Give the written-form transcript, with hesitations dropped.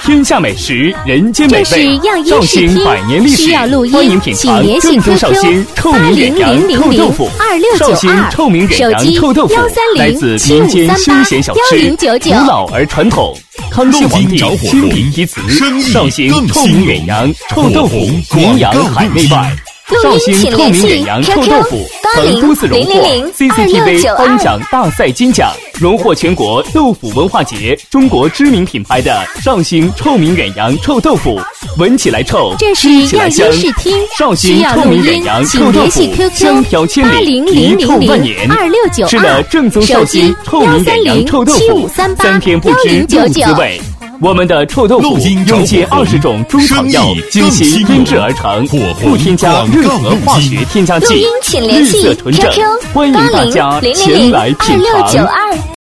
天下美食，人间美味。 这是样绍衣视听， 兴百年历史， 需要录音， 欢迎品尝请联系正宗绍兴 QQ 臭名远扬臭豆腐。绍兴臭名远扬臭豆腐来自民间休闲小吃，古老而传统。康熙皇帝亲笔题词，绍兴臭名远扬臭豆腐，名扬海内外。绍兴臭名远扬臭豆腐曾多次荣获 CCTV 颁奖大赛金奖，荣获全国豆腐文化节中国知名品牌的绍兴臭名远扬臭豆腐，闻起来臭，吃起来香。绍兴臭名远扬臭豆腐，香飘千里，遗臭万年。吃了正宗绍兴臭名远扬臭豆腐，3天不知不滋味。我们的臭豆腐用近20种中草药精心腌制而成，不添加任何化学添加剂，绿色纯正。欢迎大家前来品尝。